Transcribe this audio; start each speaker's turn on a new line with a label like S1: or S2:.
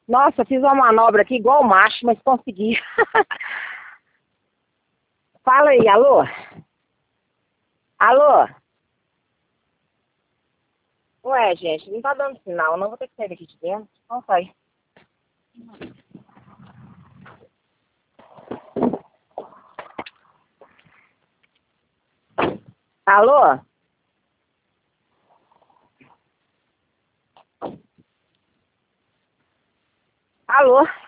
S1: Nossa, fiz uma manobra aqui igual macho, mas consegui. Fala aí, alô? Alô? Ué, gente, não tá dando sinal, não vou ter que sair daqui de dentro. Não sai. Alô? Alô?